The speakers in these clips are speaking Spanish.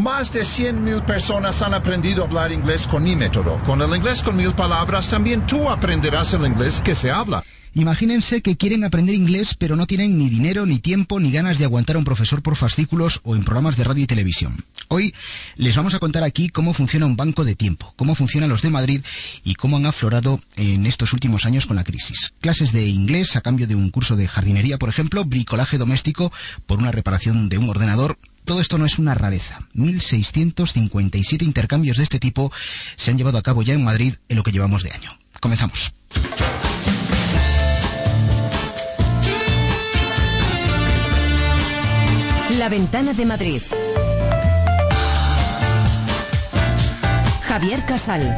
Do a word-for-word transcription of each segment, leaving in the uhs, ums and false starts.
Más de cien mil personas han aprendido a hablar inglés con mi método. Con el inglés con mil palabras, también tú aprenderás el inglés que se habla. Imagínense que quieren aprender inglés, pero no tienen ni dinero, ni tiempo, ni ganas de aguantar a un profesor por fascículos o en programas de radio y televisión. Hoy les vamos a contar aquí cómo funciona un banco de tiempo, cómo funcionan los de Madrid y cómo han aflorado en estos últimos años con la crisis. Clases de inglés a cambio de un curso de jardinería, por ejemplo, bricolaje doméstico por una reparación de un ordenador. Todo esto no es una rareza. mil seiscientos cincuenta y siete intercambios de este tipo se han llevado a cabo ya en Madrid en lo que llevamos de año. Comenzamos. La Ventana de Madrid. Javier Casal.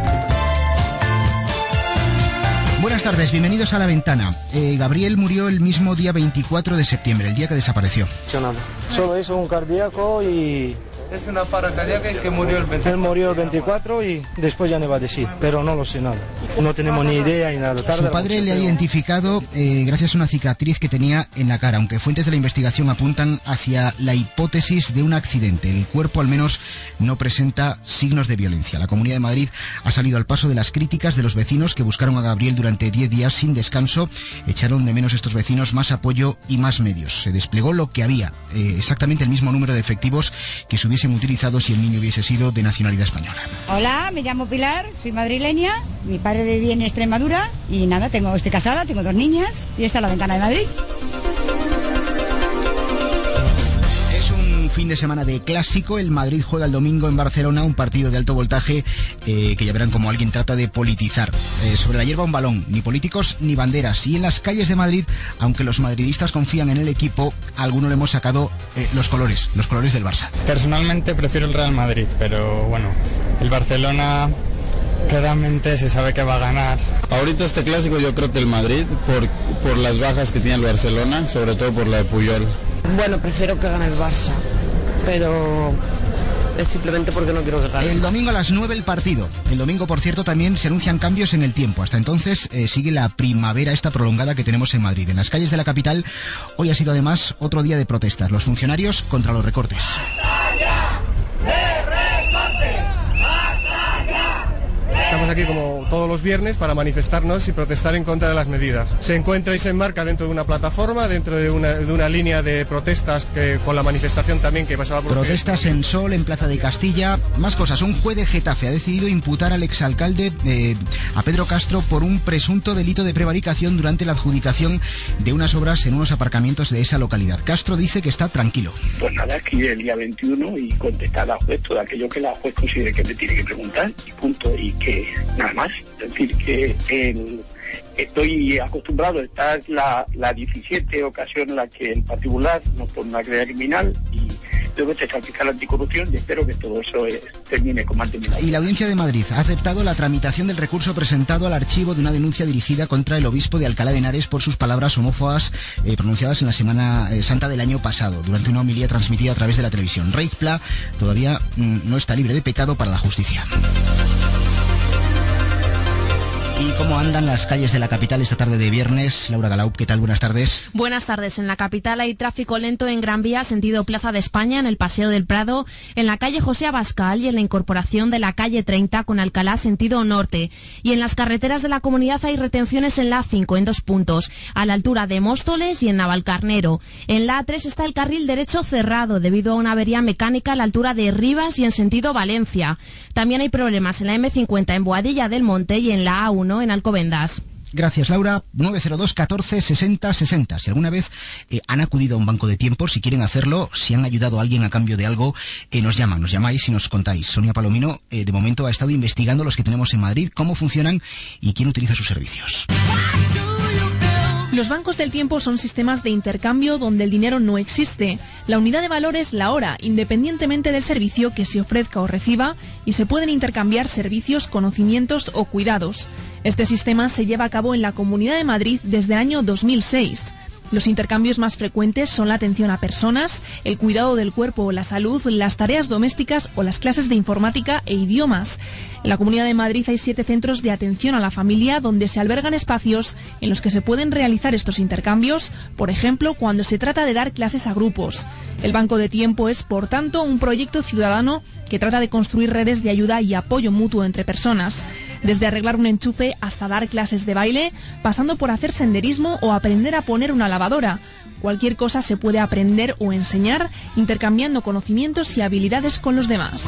Buenas tardes, bienvenidos a La Ventana. Eh, Gabriel murió el mismo día veinticuatro de septiembre, el día que desapareció. Nada. Solo hizo un cardíaco y... Es una paro cardíaca que murió el veinticuatro. Él murió el veinticuatro y después ya no va a decir, pero no lo sé nada. No tenemos ni idea ni nada. Su padre le ha identificado eh, gracias a una cicatriz que tenía en la cara, aunque fuentes de la investigación apuntan hacia la hipótesis de un accidente. El cuerpo al menos no presenta signos de violencia. La Comunidad de Madrid ha salido al paso de las críticas de los vecinos que buscaron a Gabriel durante diez días sin descanso. Echaron de menos estos vecinos más apoyo y más medios. Se desplegó lo que había, eh, exactamente el mismo número de efectivos que se hubiesen utilizado si el niño hubiese sido de nacionalidad española. Hola, me llamo Pilar, soy madrileña, mi padre vive en Extremadura y nada, tengo, estoy casada, tengo dos niñas y esta es La Ventana de Madrid. Fin de semana de clásico. El Madrid juega el domingo en Barcelona un partido de alto voltaje eh, que ya verán como alguien trata de politizar. Eh, sobre la hierba un balón, ni políticos ni banderas. Y en las calles de Madrid, aunque los madridistas confían en el equipo, a alguno le hemos sacado eh, los colores, los colores del Barça. Personalmente prefiero el Real Madrid, pero bueno, el Barcelona claramente se sabe que va a ganar. Ahorita este clásico yo creo que el Madrid, por, por las bajas que tiene el Barcelona, sobre todo por la de Puyol. Bueno, prefiero que gane el Barça, pero es simplemente porque no quiero que gane. El domingo a las nueve el partido. El domingo, por cierto, también se anuncian cambios en el tiempo. Hasta entonces eh, sigue la primavera esta prolongada que tenemos en Madrid. En las calles de la capital hoy ha sido además otro día de protestas. Los funcionarios contra los recortes. Estamos aquí como todos los viernes para manifestarnos y protestar en contra de las medidas. Se encuentra y se enmarca dentro de una plataforma, dentro de una, de una línea de protestas que con la manifestación también que pasaba por... Protestas en Sol, en Plaza de Castilla, más cosas. Un juez de Getafe ha decidido imputar al exalcalde, eh, a Pedro Castro, por un presunto delito de prevaricación durante la adjudicación de unas obras en unos aparcamientos de esa localidad. Castro dice que está tranquilo. Pues nada, aquí el día veintiuno y contestar a la juez todo aquello que la juez considere que me tiene que preguntar y punto, y que nada más. Es decir, que el, estoy acostumbrado, esta es la, la diecisiete ocasión en la que el particular nos pone una querella criminal y debe ser al fiscal anticorrupción y espero que todo eso eh, termine con más terminación. Y la Audiencia de Madrid ha aceptado la tramitación del recurso presentado al archivo de una denuncia dirigida contra el obispo de Alcalá de Henares por sus palabras homófobas eh, pronunciadas en la Semana eh, Santa del año pasado, durante una homilía transmitida a través de la televisión. Raif Pla todavía mm, no está libre de pecado para la justicia. ¿Y cómo andan las calles de la capital esta tarde de viernes? Laura Galaup, ¿qué tal? Buenas tardes. Buenas tardes. En la capital hay tráfico lento en Gran Vía, sentido Plaza de España, en el Paseo del Prado, en la calle José Abascal y en la incorporación de la calle treinta con Alcalá, sentido norte. Y en las carreteras de la comunidad hay retenciones en la A cinco en dos puntos, a la altura de Móstoles y en Navalcarnero. En la A tres está el carril derecho cerrado debido a una avería mecánica a la altura de Rivas y en sentido Valencia. También hay problemas en la eme cincuenta en Boadilla del Monte y en la A uno en Alcobendas. Gracias, Laura. nueve cero dos, catorce, sesenta, sesenta. Si alguna vez eh, han acudido a un banco de tiempo, si quieren hacerlo, si han ayudado a alguien a cambio de algo, eh, nos llaman, nos llamáis y nos contáis. Sonia Palomino, eh, de momento, ha estado investigando los que tenemos en Madrid, cómo funcionan y quién utiliza sus servicios. Los bancos del tiempo son sistemas de intercambio donde el dinero no existe. La unidad de valor es la hora, independientemente del servicio que se ofrezca o reciba, y se pueden intercambiar servicios, conocimientos o cuidados. Este sistema se lleva a cabo en la Comunidad de Madrid desde el año dos mil seis. Los intercambios más frecuentes son la atención a personas, el cuidado del cuerpo o la salud, las tareas domésticas o las clases de informática e idiomas. En la Comunidad de Madrid hay siete centros de atención a la familia donde se albergan espacios en los que se pueden realizar estos intercambios, por ejemplo, cuando se trata de dar clases a grupos. El Banco de Tiempo es, por tanto, un proyecto ciudadano que trata de construir redes de ayuda y apoyo mutuo entre personas, desde arreglar un enchufe hasta dar clases de baile, pasando por hacer senderismo o aprender a poner una lavadora. Cualquier cosa se puede aprender o enseñar intercambiando conocimientos y habilidades con los demás.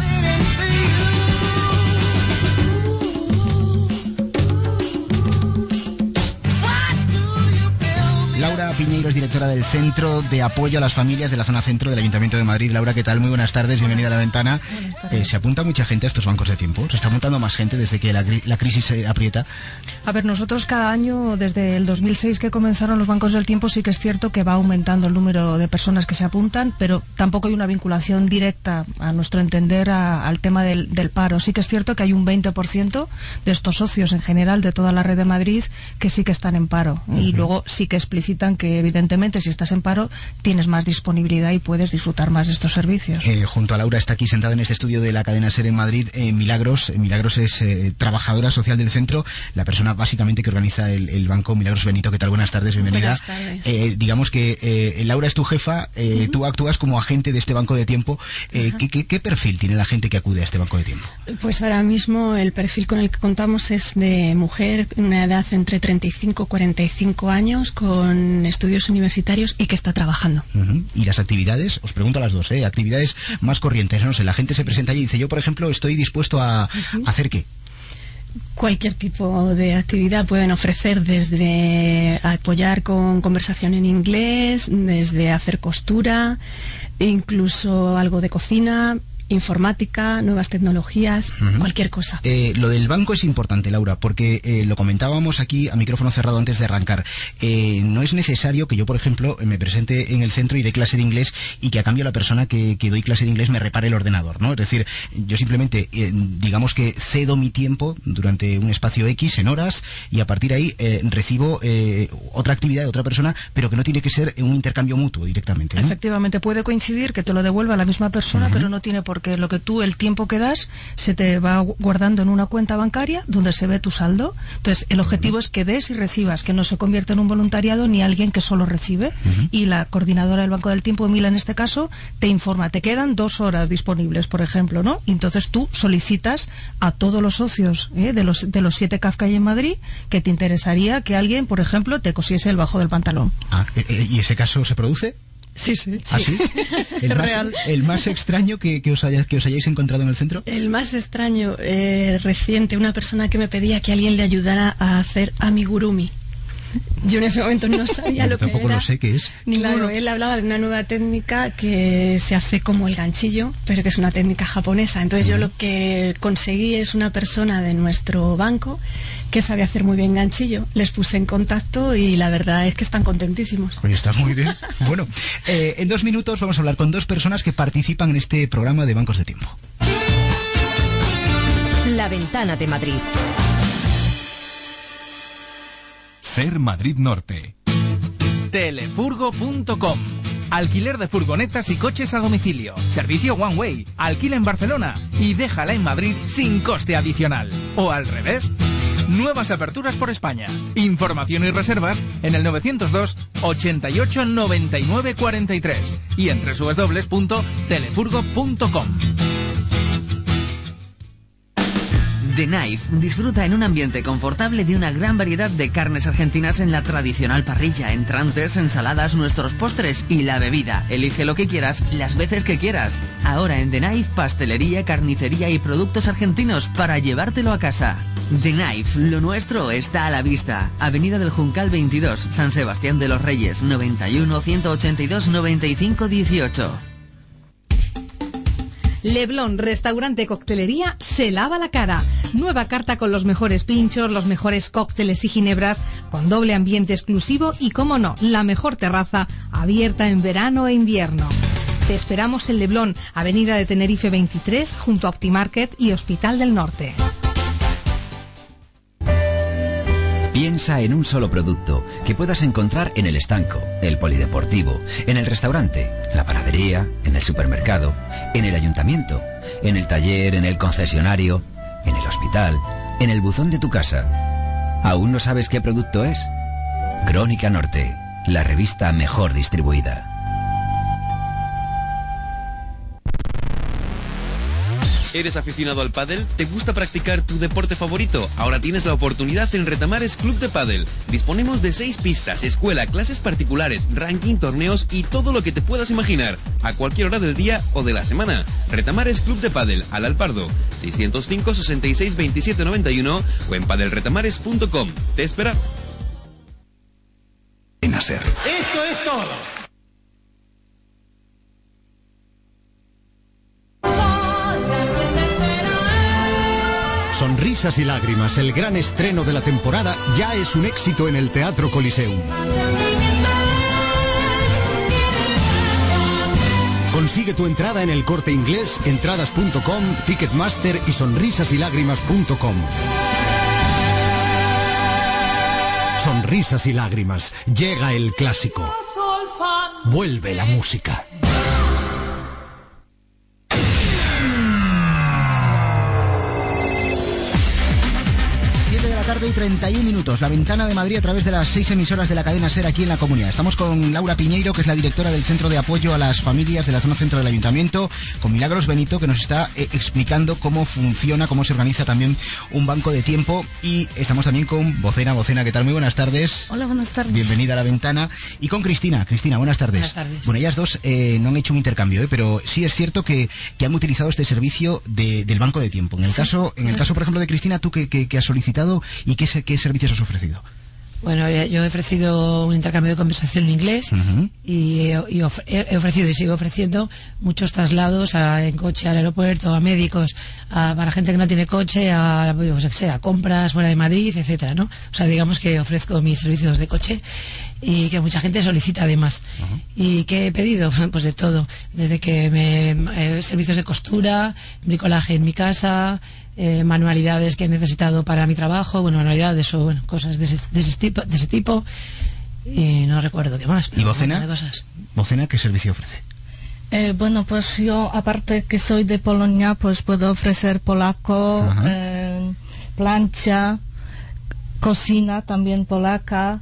Laura Piñeiro es directora del Centro de Apoyo a las Familias de la Zona Centro del Ayuntamiento de Madrid. Laura, ¿qué tal? Muy buenas tardes, bienvenida a La Ventana. Eh, ¿Se apunta mucha gente a estos bancos de tiempo? ¿Se está apuntando más gente desde que la, la crisis se aprieta? A ver, nosotros cada año, desde el dos mil seis que comenzaron los bancos del tiempo, sí que es cierto que va aumentando el número de personas que se apuntan, pero tampoco hay una vinculación directa, a nuestro entender, a, al tema del, del paro. Sí que es cierto que hay un veinte por ciento de estos socios en general de toda la red de Madrid que sí que están en paro. Uh-huh. Y luego sí que explicitan que evidentemente si estás en paro tienes más disponibilidad y puedes disfrutar más de estos servicios. Eh, junto a Laura está aquí sentada en este estudio de la cadena SER en Madrid eh, Milagros. Milagros es eh, trabajadora social del centro, la persona básicamente que organiza el, el banco. Milagros Benito, ¿qué tal? Buenas tardes, bienvenida. Buenas tardes. Eh, digamos que eh, Laura es tu jefa, eh, uh-huh. Tú actúas como agente de este banco de tiempo. Eh, uh-huh. ¿qué, qué, ¿Qué perfil tiene la gente que acude a este banco de tiempo? Pues ahora mismo el perfil con el que contamos es de mujer, una edad entre treinta y cinco y cuarenta y cinco años, con estudios universitarios y que está trabajando. Uh-huh. ¿Y las actividades? Os pregunto a las dos, ¿eh? Actividades más corrientes, no sé, la gente se presenta allí y dice, yo por ejemplo estoy dispuesto a, uh-huh. ¿a hacer qué? Cualquier tipo de actividad pueden ofrecer, desde apoyar con conversación en inglés, desde hacer costura, incluso algo de cocina, informática, nuevas tecnologías, uh-huh. cualquier cosa. Eh, lo del banco es importante, Laura, porque eh, lo comentábamos aquí a micrófono cerrado antes de arrancar. Eh, no es necesario que yo, por ejemplo, me presente en el centro y dé clase de inglés y que a cambio la persona que, que doy clase de inglés me repare el ordenador, ¿no? Es decir, yo simplemente, eh, digamos que cedo mi tiempo durante un espacio X en horas y a partir de ahí eh, recibo eh, otra actividad de otra persona, pero que no tiene que ser un intercambio mutuo directamente, ¿no? Efectivamente, puede coincidir que te lo devuelva la misma persona, uh-huh. pero no tiene por qué. Porque lo que tú, el tiempo que das, se te va guardando en una cuenta bancaria donde se ve tu saldo. Entonces, el objetivo es que des y recibas, que no se convierta en un voluntariado ni alguien que solo recibe. Uh-huh. Y la coordinadora del Banco del Tiempo, Mila, en este caso, te informa. Te quedan dos horas disponibles, por ejemplo, ¿no? Y entonces tú solicitas a todos los socios ¿eh? de los de los siete C A F que hay en Madrid que te interesaría que alguien, por ejemplo, te cosiese el bajo del pantalón. Ah, ¿y ese caso se produce? Sí, sí. ¿Ah, sí? ¿El más, real. ¿El más extraño que, que, os haya, que os hayáis encontrado en el centro? El más extraño, eh, reciente, una persona que me pedía que alguien le ayudara a hacer amigurumi. Yo en ese momento no sabía lo que era. Tampoco lo sé qué es. Claro, él hablaba de una nueva técnica que se hace como el ganchillo, pero que es una técnica japonesa. Entonces yo lo que conseguí es una persona de nuestro banco que sabe hacer muy bien ganchillo. Les puse en contacto y la verdad es que están contentísimos. Oye, está muy bien. Bueno, eh, en dos minutos vamos a hablar con dos personas que participan en este programa de Bancos de Tiempo. La Ventana de Madrid. SER Madrid Norte. Telefurgo punto com. Alquiler de furgonetas y coches a domicilio. Servicio One Way. Alquila en Barcelona y déjala en Madrid sin coste adicional. O al revés. Nuevas aperturas por España. Información y reservas en el novecientos dos, ochenta y ocho, noventa y nueve, cuarenta y tres y en doble u doble u doble u punto telefurgo punto com. The Knife disfruta en un ambiente confortable de una gran variedad de carnes argentinas en la tradicional parrilla, entrantes, ensaladas, nuestros postres y la bebida. Elige lo que quieras, las veces que quieras. Ahora en The Knife, pastelería, carnicería y productos argentinos para llevártelo a casa. The Knife, lo nuestro está a la vista. Avenida del Juncal veintidós, San Sebastián de los Reyes, noventa y uno, ciento ochenta y dos, noventa y cinco, dieciocho. Leblon, restaurante coctelería, se lava la cara. Nueva carta con los mejores pinchos, los mejores cócteles y ginebras, con doble ambiente exclusivo y, como no, la mejor terraza, abierta en verano e invierno. Te esperamos en Leblon, Avenida de Tenerife veintitrés, junto a Optimarket y Hospital del Norte. Piensa en un solo producto que puedas encontrar en el estanco, el polideportivo, en el restaurante, la panadería, en el supermercado, en el ayuntamiento, en el taller, en el concesionario, en el hospital, en el buzón de tu casa. ¿Aún no sabes qué producto es? Crónica Norte, la revista mejor distribuida. ¿Eres aficionado al pádel? ¿Te gusta practicar tu deporte favorito? Ahora tienes la oportunidad en Retamares Club de Pádel. Disponemos de seis pistas, escuela, clases particulares, ranking, torneos y todo lo que te puedas imaginar, a cualquier hora del día o de la semana. Retamares Club de Pádel, al Alpardo, seiscientos cinco, sesenta y seis, veintisiete noventa y uno o en padelretamares punto com. Te espera. Esto es todo. Sonrisas y lágrimas, el gran estreno de la temporada, ya es un éxito en el Teatro Coliseum. Consigue tu entrada en El Corte Inglés, entradas punto com, Ticketmaster y sonrisas y lágrimas punto com. Sonrisas y lágrimas, llega el clásico. Vuelve la música. Tarde y treinta y un minutos, La Ventana de Madrid a través de las seis emisoras de la cadena SER aquí en la Comunidad. Estamos con Laura Piñeiro, que es la directora del Centro de Apoyo a las Familias de la Zona Centro del Ayuntamiento, con Milagros Benito, que nos está eh, explicando cómo funciona, cómo se organiza también un banco de tiempo, y estamos también con Vocena. Vocena, ¿qué tal? Muy buenas tardes. Hola, buenas tardes. Bienvenida a La Ventana. Y con Cristina. Cristina, buenas tardes. Buenas tardes. Bueno, ellas dos eh, no han hecho un intercambio, ¿eh? Pero sí es cierto que, que han utilizado este servicio de, del banco de tiempo. En el, sí, caso, en el caso, por ejemplo, de Cristina, ¿tú qué, qué, qué has solicitado y qué, qué servicios has ofrecido? Bueno, yo he ofrecido un intercambio de conversación en inglés. Uh-huh. y, he, y of, he ofrecido y sigo ofreciendo muchos traslados a, en coche al aeropuerto, a médicos, a, para gente que no tiene coche, a, pues, sé, a compras fuera de Madrid, etcétera, ¿no? O sea, digamos que ofrezco mis servicios de coche y que mucha gente solicita además. Uh-huh. ¿Y qué he pedido? Pues de todo, desde que me eh, servicios de costura, bricolaje en mi casa, Eh, manualidades que he necesitado para mi trabajo, bueno, manualidades o bueno, cosas de ese, de ese tipo, de ese tipo, y no recuerdo qué más. ¿Y Vocena? ¿Vocena qué servicio ofrece? Eh, bueno, pues yo, aparte que soy de Polonia, pues puedo ofrecer polaco, eh, plancha, cocina también polaca.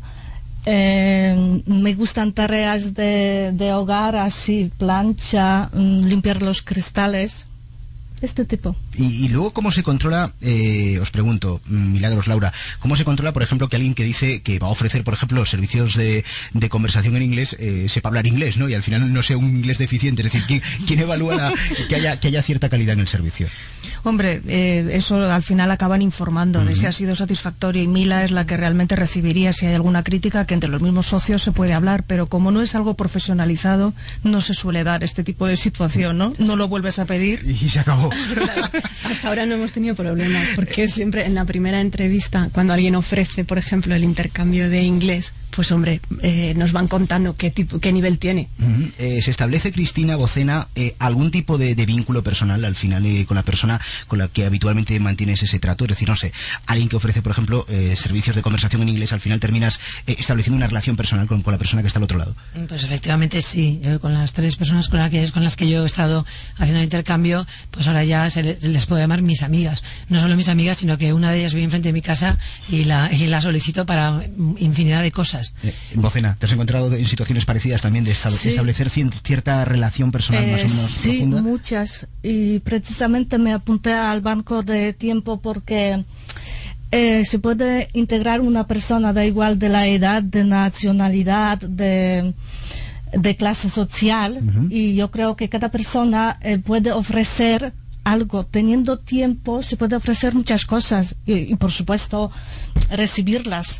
Eh, me gustan tareas de, de hogar, así, plancha, limpiar los cristales. Este tipo. Y, y luego, ¿cómo se controla, eh, os pregunto, Milagros, Laura, cómo se controla, por ejemplo, que alguien que dice que va a ofrecer, por ejemplo, servicios de, de conversación en inglés, eh, sepa hablar inglés, ¿no? Y al final no sea un inglés deficiente. Es decir, ¿quién, quién evalúa la, que, haya, que haya cierta calidad en el servicio? Hombre, eh, eso al final acaban informando uh-huh. de si ha sido satisfactorio, y Mila es la que realmente recibiría si hay alguna crítica, que entre los mismos socios se puede hablar, pero como no es algo profesionalizado, no se suele dar este tipo de situación, ¿no? No lo vuelves a pedir y se acabó. Hasta ahora no hemos tenido problemas, porque siempre en la primera entrevista, cuando alguien ofrece, por ejemplo, el intercambio de inglés, pues hombre, eh, nos van contando qué tipo, qué nivel tiene. Uh-huh. Eh, ¿Se establece, Cristina, Vocena, eh, algún tipo de, de vínculo personal al final eh, con la persona con la que habitualmente mantienes ese trato? Es decir, no sé, alguien que ofrece, por ejemplo, eh, servicios de conversación en inglés, al final terminas eh, estableciendo una relación personal con, con la persona que está al otro lado. Pues efectivamente sí. Yo, con las tres personas con las que, con las que yo he estado haciendo el intercambio, pues ahora ya se les, les puedo llamar mis amigas. No solo mis amigas, sino que una de ellas vive enfrente de mi casa y la, y la solicito para infinidad de cosas. Eh, Vocena, ¿te has encontrado en situaciones parecidas también de establecer, sí. establecer cierta relación personal eh, más o menos sí, profunda? Sí, muchas. Y precisamente me apunté al banco de tiempo porque eh, se puede integrar una persona, da igual de la edad, de nacionalidad, de, de clase social, uh-huh. y yo creo que cada persona eh, puede ofrecer algo. Teniendo tiempo se puede ofrecer muchas cosas y, y por supuesto recibirlas.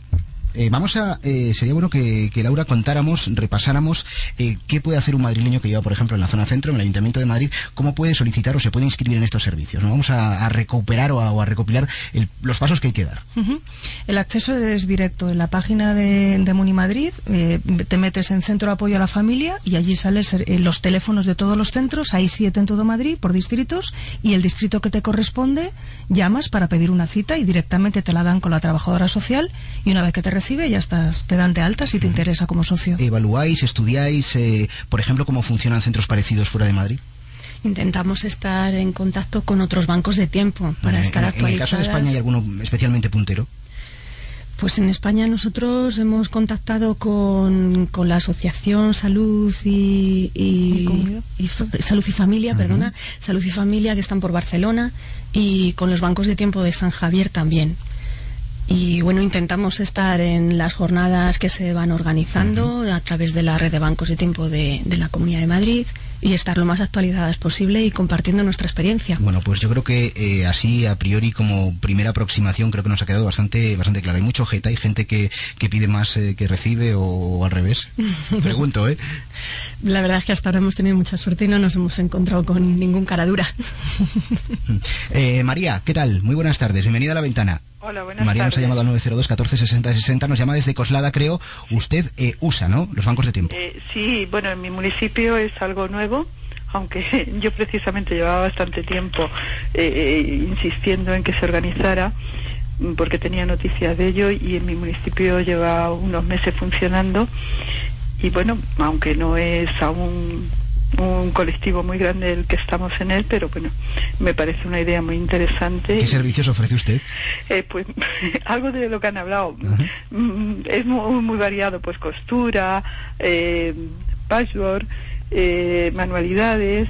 eh, vamos a, eh, sería bueno que, que Laura contáramos, repasáramos eh, qué puede hacer un madrileño que lleva, por ejemplo, en la zona centro, en el Ayuntamiento de Madrid, cómo puede solicitar o se puede inscribir en estos servicios, ¿no? Vamos a, a recuperar o a, o a recopilar el, los pasos que hay que dar. Uh-huh. El acceso es directo. En la página de, de Munimadrid eh, te metes en Centro de Apoyo a la Familia y allí salen eh, los teléfonos de todos los centros. Hay siete en todo Madrid por distritos, y el distrito que te corresponde llamas para pedir una cita y directamente te la dan con la trabajadora social, y una vez que te recibe ya estás, te dan de alta si te interesa como socio. ¿Evaluáis, estudiáis, eh, por ejemplo, cómo funcionan centros parecidos fuera de Madrid? Intentamos estar en contacto con otros bancos de tiempo para en, estar en, actualizadas. ¿En el caso de España hay alguno especialmente puntero? Pues en España nosotros hemos contactado con, con la Asociación Salud y, y, y Salud y Familia, uh-huh. perdona, Salud y Familia, que están por Barcelona, y con los bancos de tiempo de San Javier también. Y bueno, intentamos estar en las jornadas que se van organizando uh-huh. a través de la red de bancos de tiempo de, de la Comunidad de Madrid, y estar lo más actualizadas posible y compartiendo nuestra experiencia. Bueno, pues yo creo que eh, así a priori como primera aproximación creo que nos ha quedado bastante bastante claro. Hay mucho jeta, hay gente que, que pide más eh, que recibe, o, o al revés. Pregunto, ¿eh? La verdad es que hasta ahora hemos tenido mucha suerte y no nos hemos encontrado con ningún cara dura. eh, María, ¿qué tal? Muy buenas tardes, bienvenida a La Ventana. Hola, buenas María tardes. Nos ha llamado al nueve cero dos, catorce sesenta sesenta, nos llama desde Coslada, creo. Usted eh, usa, ¿no?, los bancos de tiempo. Eh, sí, bueno, en mi municipio es algo nuevo, aunque yo precisamente llevaba bastante tiempo eh, eh, insistiendo en que se organizara, porque tenía noticias de ello, y en mi municipio lleva unos meses funcionando, y bueno, aunque no es aún un colectivo muy grande el que estamos en él, pero bueno, me parece una idea muy interesante. ¿Qué servicios ofrece usted? Eh, pues algo de lo que han hablado. Uh-huh. Es muy, muy variado, pues costura, eh, patchwork, eh, manualidades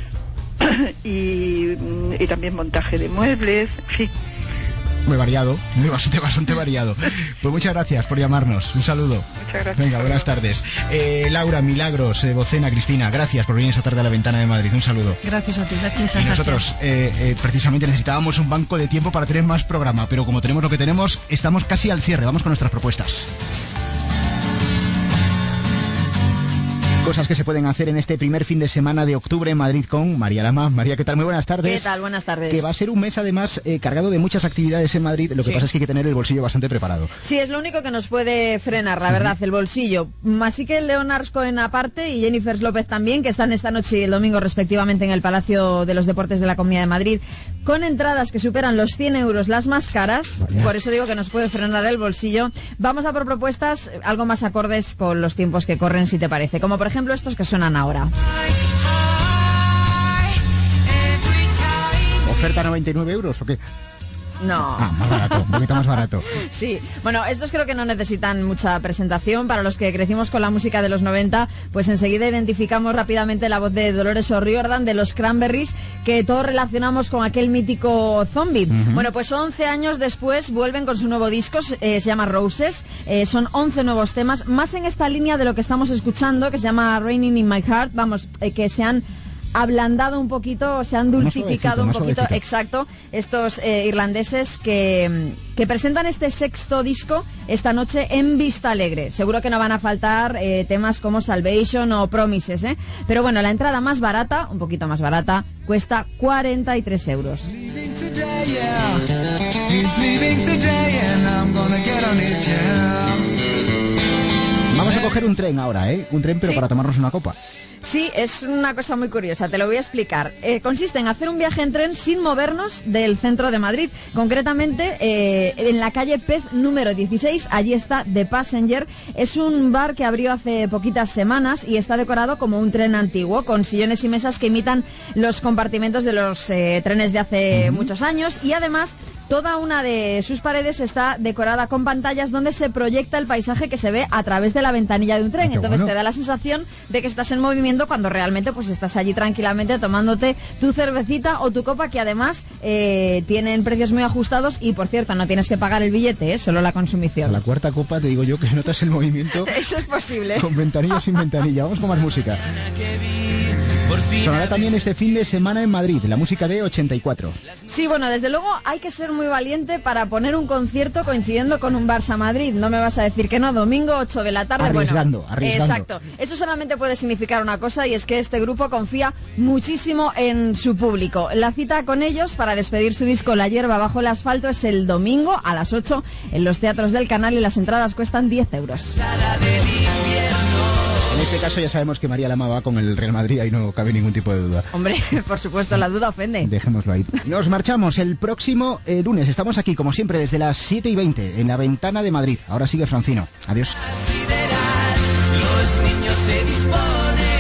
y, y también montaje de muebles, en fin. Muy variado, muy bastante, bastante variado. Pues muchas gracias por llamarnos. Un saludo. Muchas gracias. Venga, buenas tardes. Eh, Laura, Milagros, eh, Bocena, Cristina, gracias por venir esta tarde a La Ventana de Madrid. Un saludo. Gracias a ti. Gracias. Y nosotros eh, eh, precisamente necesitábamos un banco de tiempo para tener más programa, pero como tenemos lo que tenemos, estamos casi al cierre. Vamos con nuestras propuestas. Cosas que se pueden hacer en este primer fin de semana de octubre en Madrid con María Lama. María, ¿qué tal? Muy buenas tardes. ¿Qué tal? Buenas tardes. Que va a ser un mes además eh, cargado de muchas actividades en Madrid. Lo que sí. pasa es que hay que tener el bolsillo bastante preparado. Sí, es lo único que nos puede frenar, la uh-huh. verdad, el bolsillo. Así que Leonard Cohen aparte y Jennifer López también, que están esta noche y el domingo respectivamente en el Palacio de los Deportes de la Comunidad de Madrid, con entradas que superan los cien euros las más caras. Vaya. Por eso digo que nos puede frenar el bolsillo. Vamos a por propuestas algo más acordes con los tiempos que corren, si te parece. Como por ejemplo estos que suenan ahora. ¿Oferta noventa y nueve euros o qué? No. Ah, más barato, un poquito más barato. Sí, bueno, estos creo que no necesitan mucha presentación. Para los que crecimos con la música de los noventa, pues enseguida identificamos rápidamente la voz de Dolores O'Riordan de los Cranberries, que todos relacionamos con aquel mítico zombie. Uh-huh. Bueno, pues once años después vuelven con su nuevo disco, eh, se llama Roses, eh, son once nuevos temas, más en esta línea de lo que estamos escuchando, que se llama Raining in My Heart, vamos, eh, que se han ablandado un poquito, se han dulcificado un poquito, exacto, estos eh, irlandeses que, que presentan este sexto disco esta noche en Vista Alegre. Seguro que no van a faltar eh, temas como Salvation o Promises, ¿eh? Pero bueno, la entrada más barata, un poquito más barata, cuesta cuarenta y tres euros. Vamos a coger un tren ahora, ¿eh? Un tren, pero sí. para tomarnos una copa. Sí, es una cosa muy curiosa, te lo voy a explicar. Eh, consiste en hacer un viaje en tren sin movernos del centro de Madrid. Concretamente, eh, en la calle Pez número dieciséis, allí está The Passenger. Es un bar que abrió hace poquitas semanas y está decorado como un tren antiguo, con sillones y mesas que imitan los compartimentos de los eh, trenes de hace uh-huh. muchos años. Y además, toda una de sus paredes está decorada con pantallas donde se proyecta el paisaje que se ve a través de la ventanilla de un tren. Entonces bueno. te da la sensación de que estás en movimiento cuando realmente pues estás allí tranquilamente tomándote tu cervecita o tu copa, que además eh, tienen precios muy ajustados y, por cierto, no tienes que pagar el billete, ¿eh? Solo la consumición. A la cuarta copa te digo yo que notas el movimiento. Eso es posible. Con ventanilla o sin ventanilla. Vamos con más música. Sonará también este fin de semana en Madrid, la música de ochenta y cuatro. Sí, bueno, desde luego hay que ser muy valiente para poner un concierto coincidiendo con un Barça Madrid. No me vas a decir que no, domingo ocho de la tarde. Arriesgando, bueno, arriesgando. Exacto. Eso solamente puede significar una cosa, y es que este grupo confía muchísimo en su público. La cita con ellos para despedir su disco La hierba bajo el asfalto es el domingo a las ocho en los teatros del Canal, y las entradas cuestan diez euros. En este caso ya sabemos que María Lama va con el Real Madrid, ahí no cabe ningún tipo de duda. Hombre, por supuesto, la duda ofende. Dejémoslo ahí. Nos marchamos el próximo eh, lunes. Estamos aquí, como siempre, desde las siete y veinte en La Ventana de Madrid. Ahora sigue Francino. Adiós. Los niños se disponen.